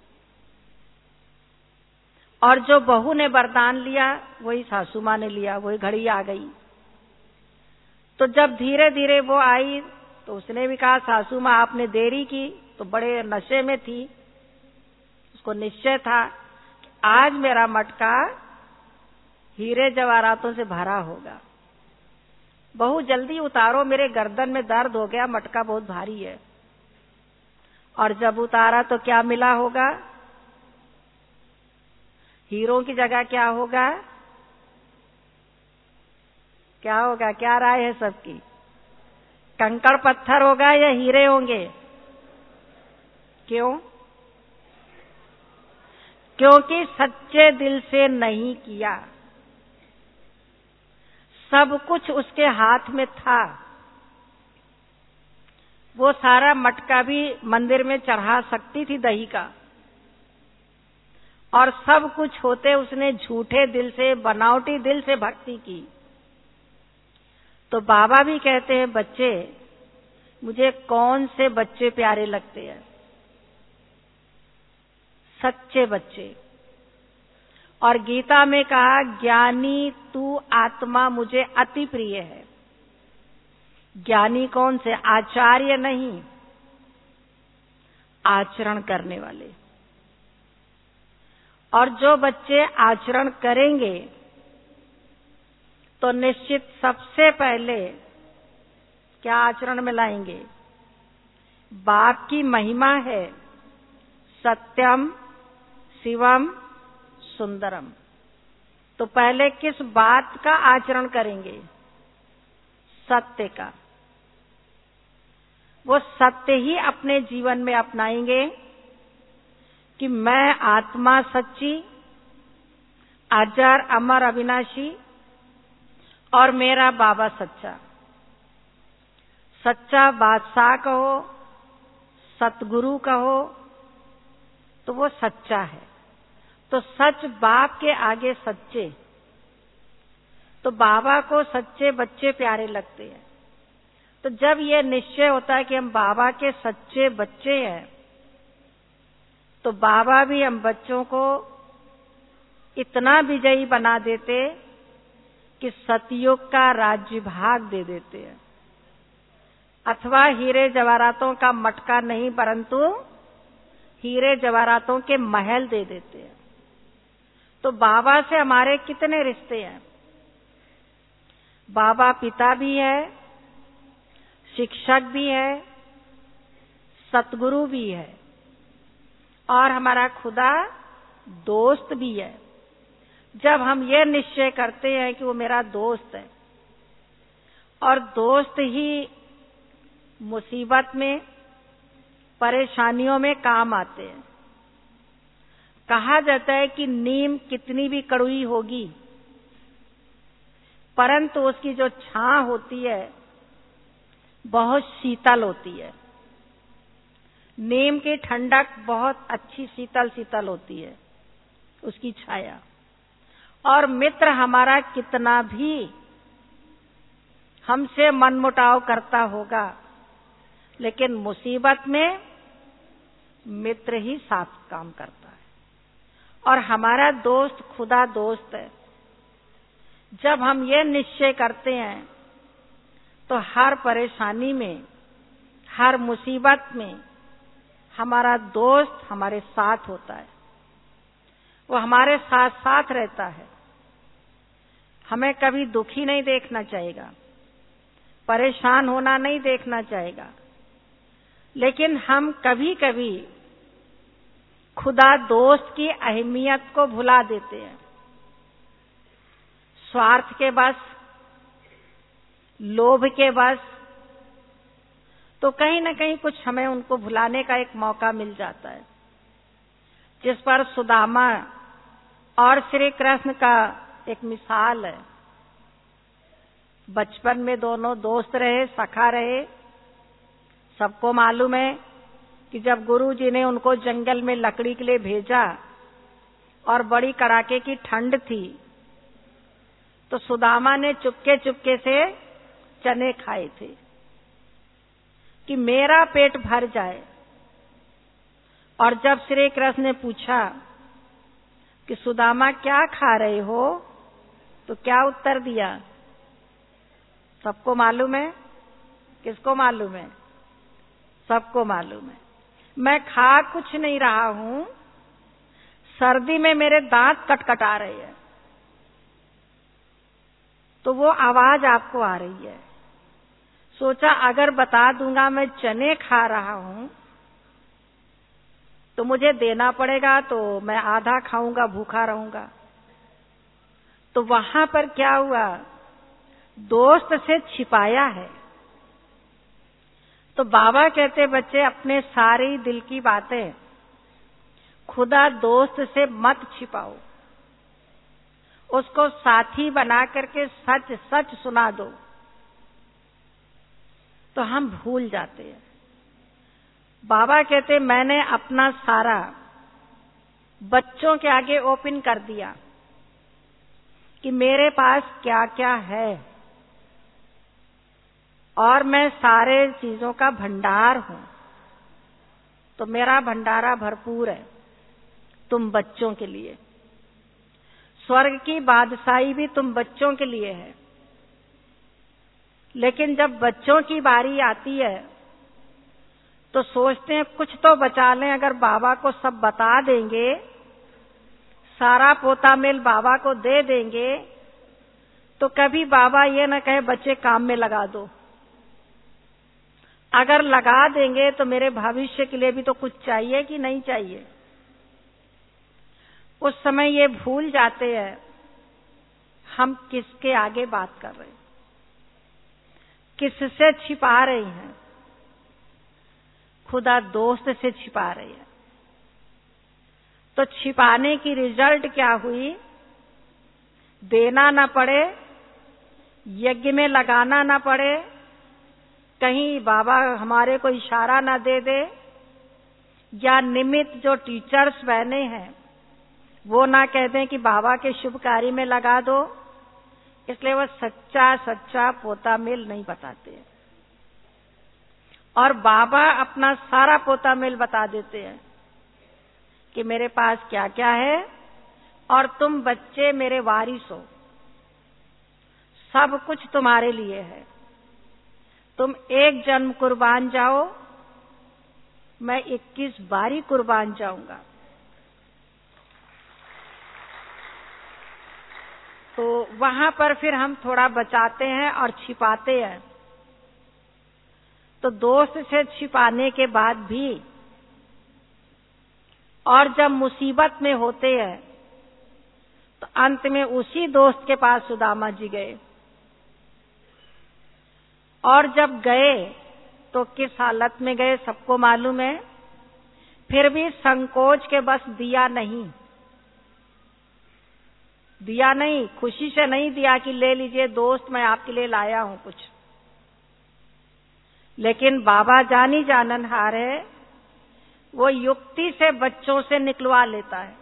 और जो बहू ने वरदान लिया वही सासू माँ ने लिया, वही घड़ी आ गई। तो जब धीरे धीरे वो आई तो उसने भी कहा, सासू माँ आपने देरी की, तो बड़े नशे में थी, उसको निश्चय था कि आज मेरा मटका हीरे जवाहरातों से भरा होगा, बहू जल्दी उतारो, मेरे गर्दन में दर्द हो गया, मटका बहुत भारी है। और जब उतारा तो क्या मिला होगा? हीरों की जगह क्या होगा? क्या होगा? क्या राय है सबकी? कंकड़ पत्थर होगा या हीरे होंगे? क्यों? क्योंकि सच्चे दिल से नहीं किया, सब कुछ उसके हाथ में था। वो सारा मटका भी मंदिर में चढ़ा सकती थी दही का, और सब कुछ होते उसने झूठे दिल से, बनावटी दिल से भक्ति की। तो बाबा भी कहते हैं, बच्चे, मुझे कौन से बच्चे प्यारे लगते हैं? सच्चे बच्चे। और गीता में कहा, ज्ञानी तू आत्मा मुझे अति प्रिय है। ज्ञानी कौन से? आचार्य नहीं, आचरण करने वाले। और जो बच्चे आचरण करेंगे तो निश्चित सबसे पहले क्या आचरण में लाएंगे? बाप की महिमा है, सत्यम शिवम सुंदरम। तो पहले किस बात का आचरण करेंगे? सत्य का। वो सत्य ही अपने जीवन में अपनाएंगे कि मैं आत्मा सच्ची, अजर अमर अविनाशी, और मेरा बाबा सच्चा। सच्चा बादशाह कहो, सतगुरु कहो, तो वो सच्चा है। तो सच बाप के आगे सच्चे। तो बाबा को सच्चे बच्चे प्यारे लगते हैं। तो जब ये निश्चय होता है कि हम बाबा के सच्चे बच्चे हैं, तो बाबा भी हम बच्चों को इतना विजयी बना देते कि सतयुग का राज्य भाग दे देते हैं, अथवा हीरे जवाहरातों का मटका नहीं परंतु हीरे जवाहरातों के महल दे देते हैं। तो बाबा से हमारे कितने रिश्ते हैं। बाबा पिता भी है, शिक्षक भी है, सतगुरु भी है, और हमारा खुदा दोस्त भी है। जब हम ये निश्चय करते हैं कि वो मेरा दोस्त है, और दोस्त ही मुसीबत में, परेशानियों में काम आते हैं। कहा जाता है कि नीम कितनी भी कड़वी होगी, परंतु उसकी जो छां होती है बहुत शीतल होती है। नीम की ठंडक बहुत अच्छी शीतल शीतल होती है, उसकी छाया। और मित्र हमारा कितना भी हमसे मनमुटाव करता होगा, लेकिन मुसीबत में मित्र ही साथ काम करता है। और हमारा दोस्त खुदा दोस्त है। जब हम ये निश्चय करते हैं तो हर परेशानी में, हर मुसीबत में हमारा दोस्त हमारे साथ होता है, वो हमारे साथ साथ रहता है। हमें कभी दुखी नहीं देखना चाहिएगा, परेशान होना नहीं देखना चाहिएगा, लेकिन हम कभी कभी खुदा दोस्त की अहमियत को भुला देते हैं। स्वार्थ के बस, लोभ के बस, तो कहीं न कहीं कुछ हमें उनको भुलाने का एक मौका मिल जाता है। जिस पर सुदामा और श्री कृष्ण का एक मिसाल है। बचपन में दोनों दोस्त रहे, सखा रहे। सबको मालूम है कि जब गुरुजी ने उनको जंगल में लकड़ी के लिए भेजा और बड़ी कड़ाके की ठंड थी, तो सुदामा ने चुपके चुपके से चने खाए थे कि मेरा पेट भर जाए। और जब श्री कृष्ण ने पूछा कि सुदामा क्या खा रहे हो, तो क्या उत्तर दिया? सबको मालूम है? किसको मालूम है? सबको मालूम है। मैं खा कुछ नहीं रहा हूं, सर्दी में मेरे दांत कटकटा रहे हैं। तो वो आवाज आपको आ रही है। सोचा अगर बता दूंगा मैं चने खा रहा हूं तो मुझे देना पड़ेगा, तो मैं आधा खाऊंगा, भूखा रहूंगा। तो वहां पर क्या हुआ? दोस्त से छिपाया है। तो बाबा कहते बच्चे अपने सारी दिल की बातें खुदा दोस्त से मत छिपाओ, उसको साथी बना करके सच सच सुना दो। तो हम भूल जाते हैं। बाबा कहते मैंने अपना सारा बच्चों के आगे ओपन कर दिया कि मेरे पास क्या क्या है, और मैं सारे चीजों का भंडार हूं। तो मेरा भंडारा भरपूर है तुम बच्चों के लिए। स्वर्ग की बादशाही भी तुम बच्चों के लिए है। लेकिन जब बच्चों की बारी आती है तो सोचते हैं कुछ तो बचा लें। अगर बाबा को सब बता देंगे, सारा पोता मेल बाबा को दे देंगे, तो कभी बाबा ये न कहे बच्चे काम में लगा दो। अगर लगा देंगे तो मेरे भविष्य के लिए भी तो कुछ चाहिए कि नहीं चाहिए। उस समय ये भूल जाते हैं हम किसके आगे बात कर रहे हैं, किससे छिपा रहे हैं। खुदा दोस्त से छिपा रहे हैं। तो छिपाने की रिजल्ट क्या हुई? देना ना पड़े, यज्ञ में लगाना ना पड़े, कहीं बाबा हमारे को इशारा ना दे दे, या निमित्त जो टीचर्स बने हैं वो ना कह दें कि बाबा के शुभ कार्य में लगा दो। इसलिए वो सच्चा सच्चा पोता मेल नहीं बताते। और बाबा अपना सारा पोता मेल बता देते हैं कि मेरे पास क्या क्या है और तुम बच्चे मेरे वारिस हो, सब कुछ तुम्हारे लिए है। तुम एक जन्म कुर्बान जाओ, मैं इक्कीस बारी कुर्बान जाऊंगा। तो वहां पर फिर हम थोड़ा बचाते हैं और छिपाते हैं। तो दोस्त से छिपाने के बाद भी और जब मुसीबत में होते हैं तो अंत में उसी दोस्त के पास सुदामा जी गए, और जब गए तो किस हालत में गए सबको मालूम है। फिर भी संकोच के बस दिया नहीं, दिया नहीं, खुशी से नहीं दिया कि ले लीजिए दोस्त, मैं आपके लिए लाया हूं कुछ। लेकिन बाबा जानी जाननहार है, वो युक्ति से बच्चों से निकलवा लेता है,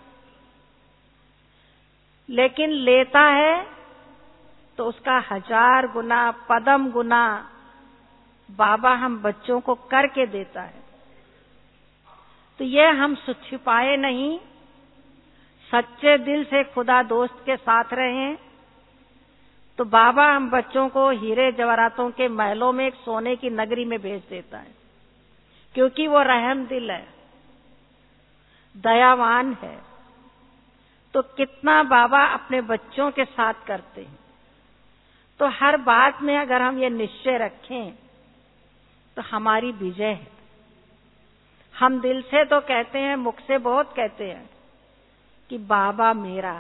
लेकिन लेता है तो उसका हजार गुना पदम गुना बाबा हम बच्चों को करके देता है। तो ये हम छिपाए नहीं, सच्चे दिल से खुदा दोस्त के साथ रहें तो बाबा हम बच्चों को हीरे जवाहरातों के महलों में एक सोने की नगरी में भेज देता है, क्योंकि वो रहम दिल है, दयावान है। तो कितना बाबा अपने बच्चों के साथ करते हैं। तो हर बात में अगर हम ये निश्चय रखें तो हमारी विजय है। हम दिल से तो कहते हैं, मुख से बहुत कहते हैं कि बाबा मेरा,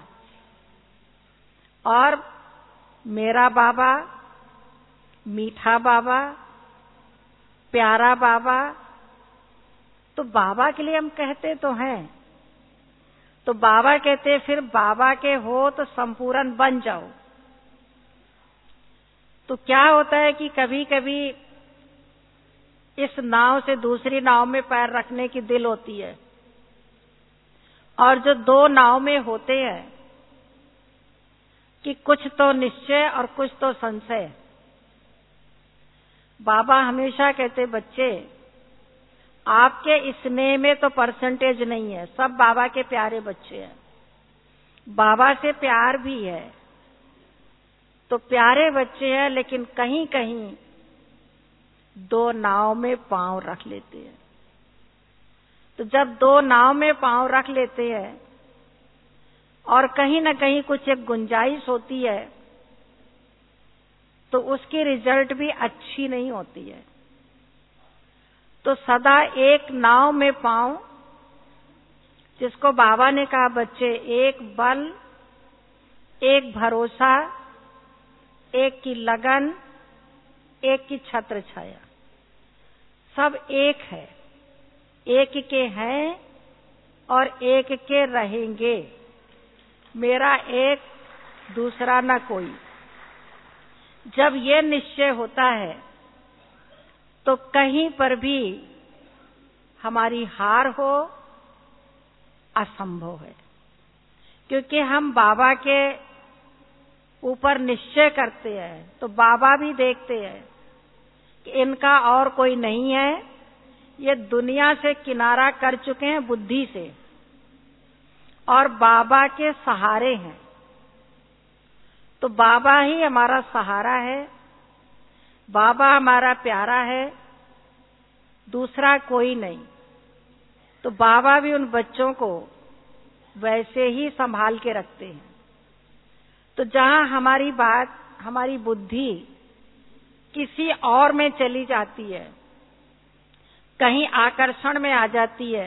और मेरा बाबा, मीठा बाबा, प्यारा बाबा। तो बाबा के लिए हम कहते तो हैं। तो बाबा कहते फिर बाबा के हो तो संपूर्ण बन जाओ। तो क्या होता है कि कभी कभी इस नाव से दूसरी नाव में पैर रखने की दिल होती है, और जो दो नाव में होते हैं कि कुछ तो निश्चय और कुछ तो संशय। बाबा हमेशा कहते बच्चे आपके स्नेह में तो परसेंटेज नहीं है, सब बाबा के प्यारे बच्चे हैं, बाबा से प्यार भी है तो प्यारे बच्चे हैं, लेकिन कहीं कहीं दो नाव में पांव रख लेते हैं। तो जब दो नाव में पांव रख लेते हैं और कहीं ना कहीं कुछ एक गुंजाइश होती है तो उसकी रिजल्ट भी अच्छी नहीं होती है। तो सदा एक नाव में पांव, जिसको बाबा ने कहा बच्चे एक बल, एक भरोसा, एक की लगन, एक की छत्र छाया, सब एक है, एक के हैं और एक के रहेंगे, मेरा एक दूसरा न कोई। जब ये निश्चय होता है तो कहीं पर भी हमारी हार हो असंभव है, क्योंकि हम बाबा के ऊपर निश्चय करते हैं तो बाबा भी देखते हैं कि इनका और कोई नहीं है, ये दुनिया से किनारा कर चुके हैं बुद्धि से और बाबा के सहारे हैं। तो बाबा ही हमारा सहारा है, बाबा हमारा प्यारा है, दूसरा कोई नहीं। तो बाबा भी उन बच्चों को वैसे ही संभाल के रखते हैं। तो जहां हमारी बात, हमारी बुद्धि किसी और में चली जाती है, कहीं आकर्षण में आ जाती है,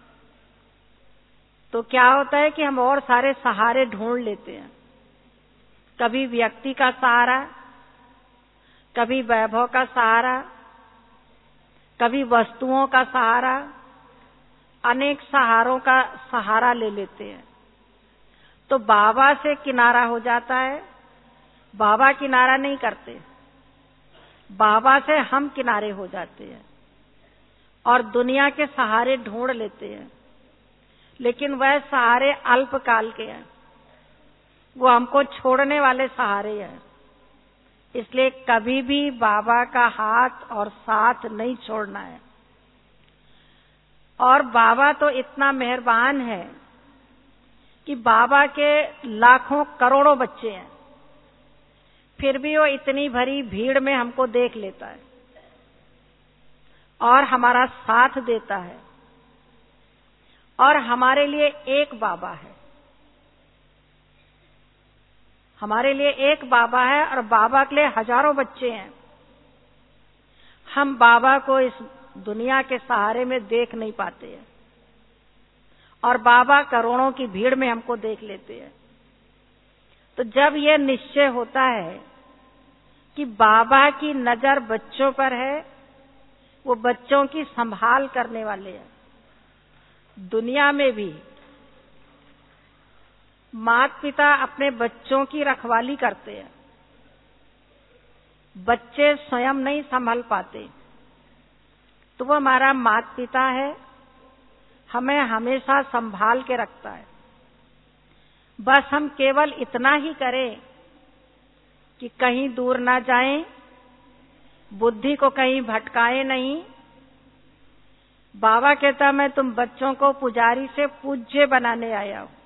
तो क्या होता है कि हम और सारे सहारे ढूंढ लेते हैं। कभी व्यक्ति का सहारा, कभी वैभव का सहारा, कभी वस्तुओं का सहारा, अनेक सहारों का सहारा ले लेते हैं। तो बाबा से किनारा हो जाता है, बाबा किनारा नहीं करते, बाबा से हम किनारे हो जाते हैं और दुनिया के सहारे ढूंढ लेते हैं। लेकिन वह सहारे अल्पकाल के हैं, वो हमको छोड़ने वाले सहारे हैं। इसलिए कभी भी बाबा का हाथ और साथ नहीं छोड़ना है। और बाबा तो इतना मेहरबान है कि बाबा के लाखों करोड़ों बच्चे हैं, फिर भी वो इतनी भरी भीड़ में हमको देख लेता है और हमारा साथ देता है। और हमारे लिए एक बाबा है, हमारे लिए एक बाबा है और बाबा के लिए हजारों बच्चे हैं। हम बाबा को इस दुनिया के सहारे में देख नहीं पाते हैं और बाबा करोड़ों की भीड़ में हमको देख लेते हैं। तो जब यह निश्चय होता है कि बाबा की नजर बच्चों पर है, वो बच्चों की संभाल करने वाले हैं। दुनिया में भी माता पिता अपने बच्चों की रखवाली करते हैं, बच्चे स्वयं नहीं संभल पाते, तो वो हमारा माता पिता है, हमें हमेशा संभाल के रखता है। बस हम केवल इतना ही करें कि कहीं दूर ना जाएं, बुद्धि को कहीं भटकाएं नहीं। बाबा कहता मैं तुम बच्चों को पुजारी से पूज्य बनाने आया हूं।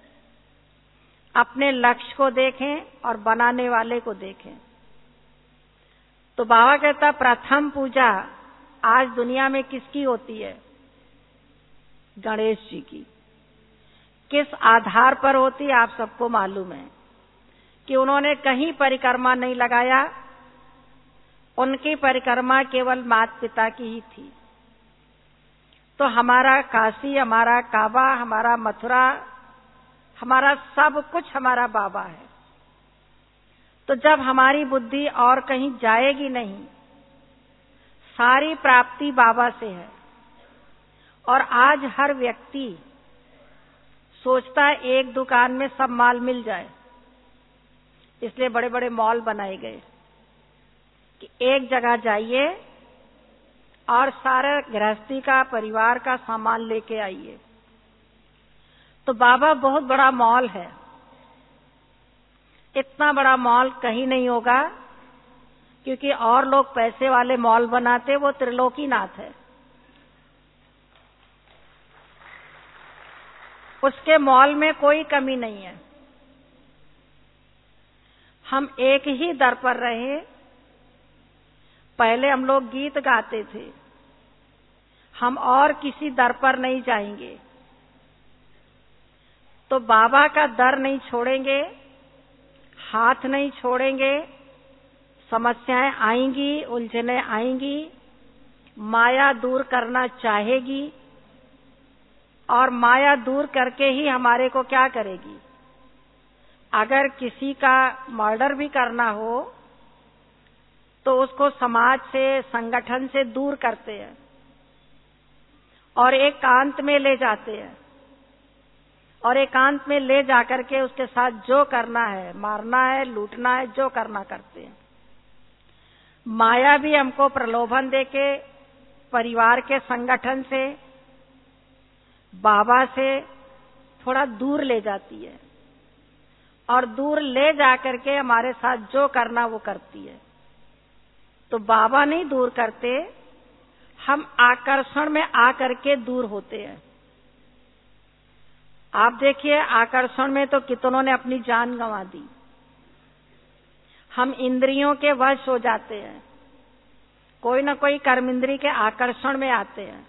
अपने लक्ष्य को देखें और बनाने वाले को देखें। तो बाबा कहता प्रथम पूजा आज दुनिया में किसकी होती है? गणेश जी की। किस आधार पर होती है आप सबको मालूम है कि उन्होंने कहीं परिक्रमा नहीं लगाया, उनकी परिक्रमा केवल माता पिता की ही थी। तो हमारा काशी, हमारा काबा, हमारा मथुरा, हमारा सब कुछ हमारा बाबा है। तो जब हमारी बुद्धि और कहीं जाएगी नहीं, सारी प्राप्ति बाबा से है। और आज हर व्यक्ति सोचता है एक दुकान में सब माल मिल जाए, इसलिए बड़े बड़े मॉल बनाए गए कि एक जगह जाइए और सारे गृहस्थी का, परिवार का सामान लेके आइए। तो बाबा बहुत बड़ा मॉल है, इतना बड़ा मॉल कहीं नहीं होगा, क्योंकि और लोग पैसे वाले मॉल बनाते, वो त्रिलोकीनाथ है। उसके मॉल में कोई कमी नहीं है। हम एक ही दर पर रहे। पहले हम लोग गीत गाते थे, हम और किसी दर पर नहीं जाएंगे। तो बाबा का दर नहीं छोड़ेंगे, हाथ नहीं छोड़ेंगे, समस्याएं आएंगी, उलझने आएंगी, माया दूर करना चाहेगी और माया दूर करके ही हमारे को क्या करेगी। अगर किसी का मर्डर भी करना हो तो उसको समाज से, संगठन से दूर करते हैं और एकांत में ले जाते हैं और एकांत में ले जाकर के उसके साथ जो करना है, मारना है, लूटना है, जो करना करते हैं। माया भी हमको प्रलोभन देके परिवार के संगठन से, बाबा से थोड़ा दूर ले जाती है और दूर ले जाकर के हमारे साथ जो करना वो करती है। तो बाबा नहीं दूर करते, हम आकर्षण में आकर के दूर होते हैं। आप देखिए आकर्षण में तो कितनों ने अपनी जान गंवा दी। हम इंद्रियों के वश हो जाते हैं, कोई ना कोई कर्म इंद्री के आकर्षण में आते हैं।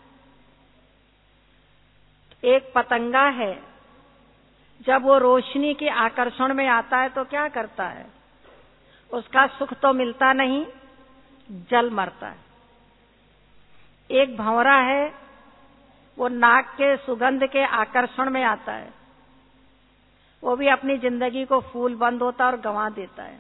एक पतंगा है, जब वो रोशनी के आकर्षण में आता है तो क्या करता है? उसका सुख तो मिलता नहीं, जल मरता है। एक भंवरा है, वो नाक के सुगंध के आकर्षण में आता है, वो भी अपनी जिंदगी को फूल बंद होता और गंवा देता है।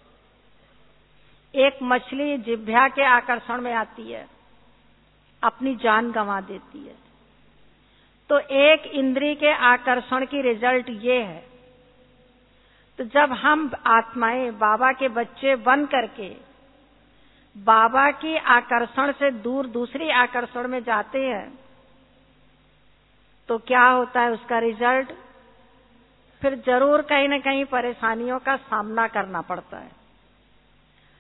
एक मछली जिह्वा के आकर्षण में आती है, अपनी जान गंवा देती है। तो एक इंद्री के आकर्षण की रिजल्ट ये है। तो जब हम आत्माएं बाबा के बच्चे बन करके बाबा की आकर्षण से दूर दूसरी आकर्षण में जाते हैं तो क्या होता है उसका रिजल्ट? फिर जरूर कहीं न कहीं परेशानियों का सामना करना पड़ता है।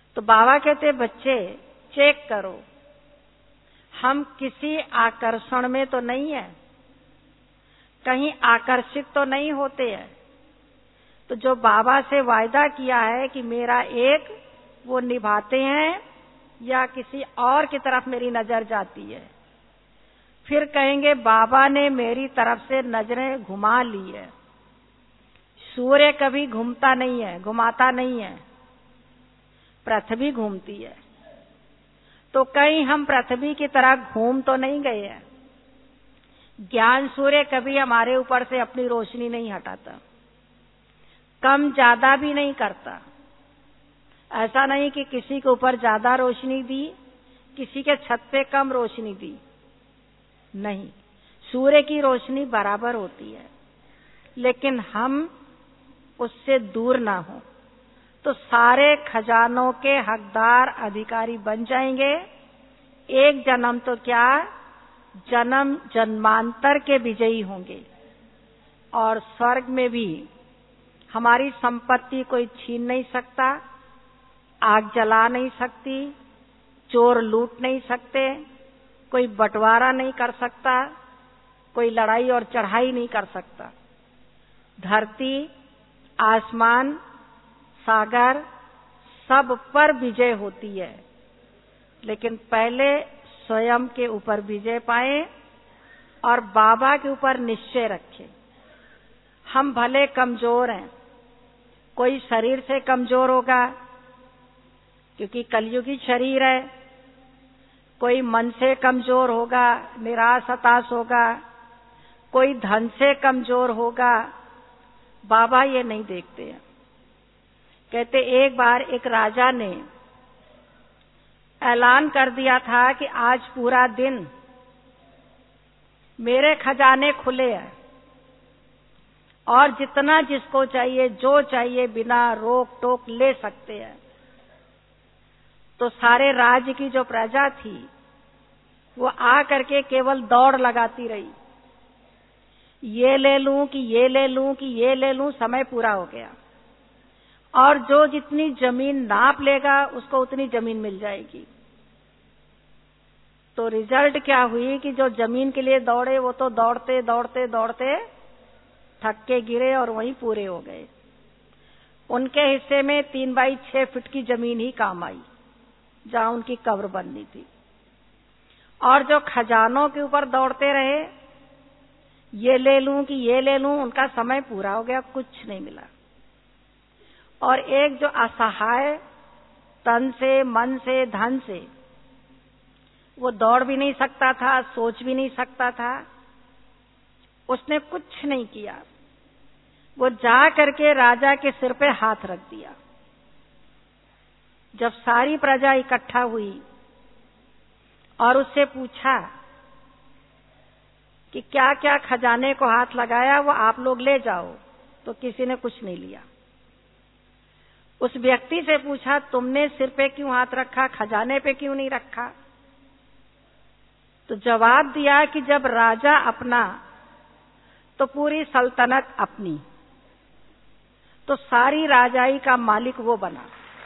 तो बाबा कहते बच्चे चेक करो, हम किसी आकर्षण में तो नहीं है, कहीं आकर्षित तो नहीं होते हैं। तो जो बाबा से वायदा किया है कि मेरा एक, वो निभाते हैं या किसी और की तरफ मेरी नजर जाती है। फिर कहेंगे बाबा ने मेरी तरफ से नजरें घुमा ली है। सूर्य कभी घूमता नहीं है, घुमाता नहीं है, पृथ्वी घूमती है। तो कहीं हम पृथ्वी की तरह घूम तो नहीं गए हैं। ज्ञान सूर्य कभी हमारे ऊपर से अपनी रोशनी नहीं हटाता, कम ज्यादा भी नहीं करता। ऐसा नहीं कि किसी के ऊपर ज्यादा रोशनी दी, किसी के छत पे कम रोशनी दी, नहीं, सूर्य की रोशनी बराबर होती है। लेकिन हम उससे दूर ना हो तो सारे खजानों के हकदार अधिकारी बन जाएंगे। एक जन्म तो क्या, जन्म जन्मांतर के विजयी होंगे। और स्वर्ग में भी हमारी संपत्ति कोई छीन नहीं सकता, आग जला नहीं सकती, चोर लूट नहीं सकते, कोई बंटवारा नहीं कर सकता, कोई लड़ाई और चढ़ाई नहीं कर सकता। धरती, आसमान, सागर, सब पर विजय होती है। लेकिन पहले स्वयं के ऊपर विजय पाए और बाबा के ऊपर निश्चय रखें। हम भले कमजोर हैं, कोई शरीर से कमजोर होगा क्योंकि कलयुगी शरीर है, कोई मन से कमजोर होगा, निराश हताश होगा, कोई धन से कमजोर होगा। बाबा ये नहीं देखते हैं। कहते एक बार एक राजा ने ऐलान कर दिया था कि आज पूरा दिन मेरे खजाने खुले हैं और जितना जिसको चाहिए, जो चाहिए, बिना रोक टोक ले सकते हैं। तो सारे राज्य की जो प्रजा थी वो आ करके केवल दौड़ लगाती रही, ये ले लूं कि ये ले लूं कि ये ले लूं। समय पूरा हो गया और जो जितनी जमीन नाप लेगा उसको उतनी जमीन मिल जाएगी। तो रिजल्ट क्या हुई कि जो जमीन के लिए दौड़े वो तो दौड़ते दौड़ते दौड़ते थक के गिरे और वहीं पूरे हो गए। उनके हिस्से में तीन बाई छह फीट की जमीन ही काम आई जहां उनकी कब्र बननी थी। और जो खजानों के ऊपर दौड़ते रहे, ये ले लूं कि ये ले लूं, उनका समय पूरा हो गया, कुछ नहीं मिला। और एक जो असहाय तन से, मन से, धन से, वो दौड़ भी नहीं सकता था, सोच भी नहीं सकता था, उसने कुछ नहीं किया। वो जा करके राजा के सिर पे हाथ रख दिया। जब सारी प्रजा इकट्ठा हुई और उससे पूछा कि क्या क्या खजाने को हाथ लगाया, वो आप लोग ले जाओ, तो किसी ने कुछ नहीं लिया। उस व्यक्ति से पूछा तुमने सिर पे क्यों हाथ रखा, खजाने पे क्यों नहीं रखा? तो जवाब दिया कि जब राजा अपना तो पूरी सल्तनत अपनी, तो सारी राजाई का मालिक वो बना।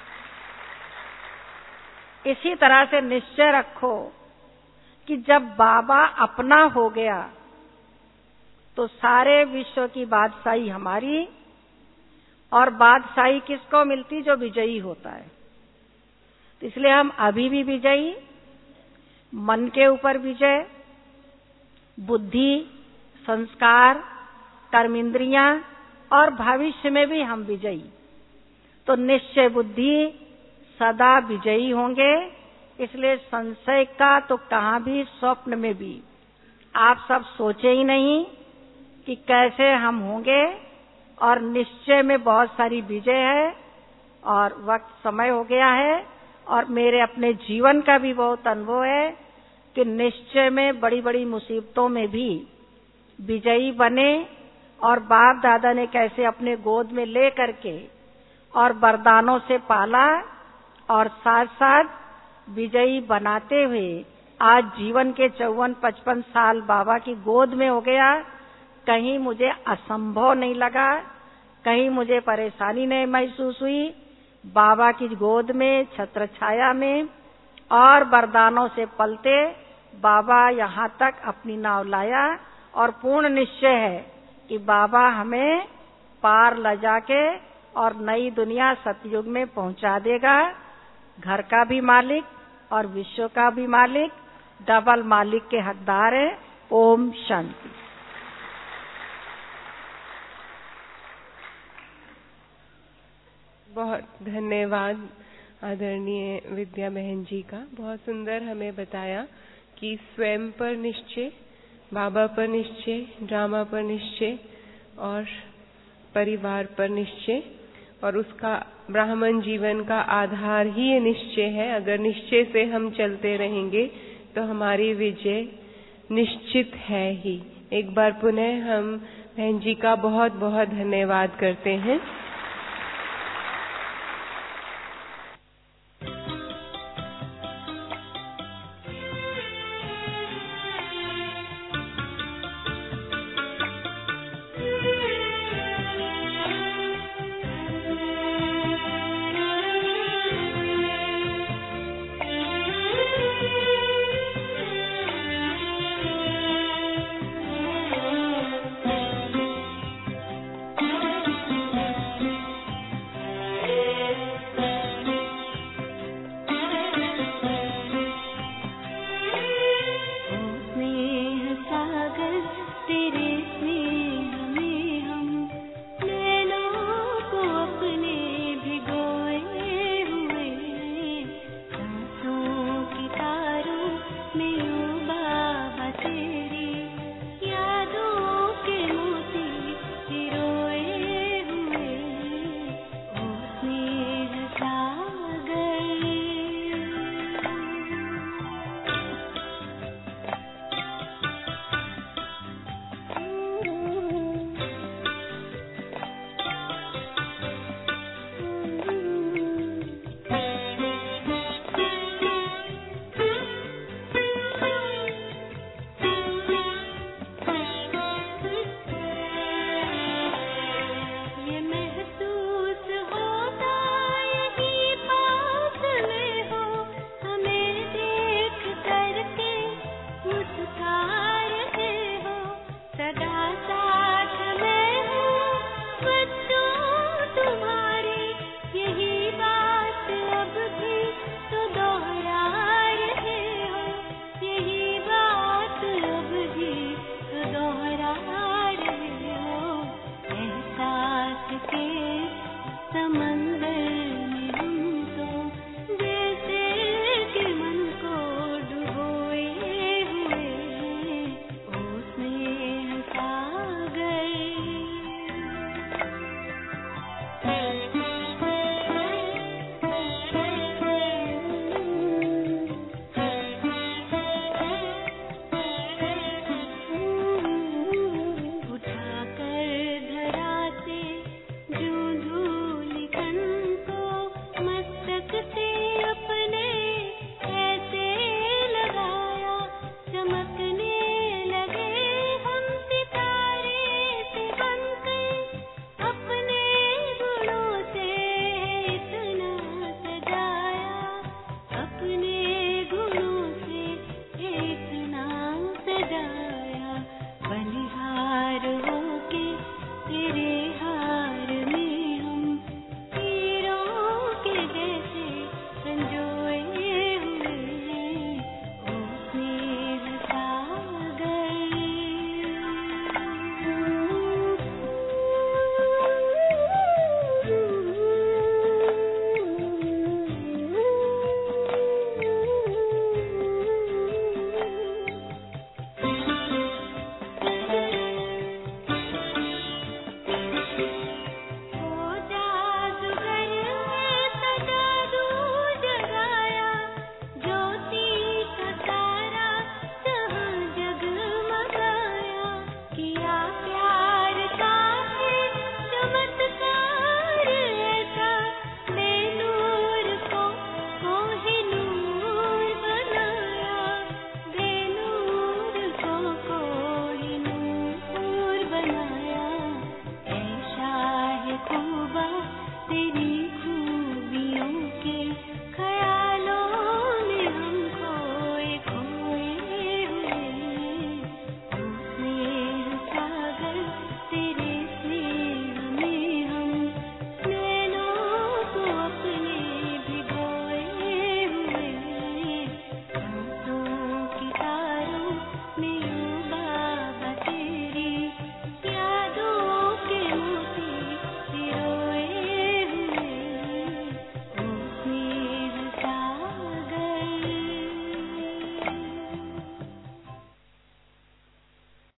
इसी तरह से निश्चय रखो कि जब बाबा अपना हो गया तो सारे विश्व की बादशाही हमारी। और बादशाही किसको मिलती? जो विजयी होता है। तो इसलिए हम अभी भी विजयी, मन के ऊपर विजय, बुद्धि, संस्कार, कर्मेंद्रियां और भविष्य में भी हम विजयी। तो निश्चय बुद्धि सदा विजयी होंगे। इसलिए संशय का तो कहां भी, स्वप्न में भी आप सब सोचे ही नहीं कि कैसे हम होंगे। और निश्चय में बहुत सारी विजय है और वक्त समय हो गया है। और मेरे अपने जीवन का भी बहुत अनुभव है कि निश्चय में बड़ी बड़ी मुसीबतों में भी विजयी बने। और बाप दादा ने कैसे अपने गोद में ले करके और वरदानों से पाला और साथ साथ विजयी बनाते हुए आज जीवन के चौवन पचपन साल बाबा की गोद में हो गया। कहीं मुझे असंभव नहीं लगा, कहीं मुझे परेशानी नहीं महसूस हुई। बाबा की गोद में, छत्र छाया में और वरदानों से पलते बाबा यहाँ तक अपनी नाव लाया और पूर्ण निश्चय है कि बाबा हमें पार ले जाके और नई दुनिया सतयुग में पहुंचा देगा। घर का भी मालिक और विश्व का भी मालिक, डबल मालिक के हकदार है। ओम शांति। बहुत धन्यवाद आदरणीय विद्या बहन जी का। बहुत सुंदर हमें बताया कि स्वयं पर निश्चय, बाबा पर निश्चय, ड्रामा पर निश्चय और परिवार पर निश्चय, और उसका ब्राह्मण जीवन का आधार ही ये निश्चय है। अगर निश्चय से हम चलते रहेंगे तो हमारी विजय निश्चित है ही। एक बार पुनः हम बहन जी का बहुत बहुत धन्यवाद करते हैं। समंदर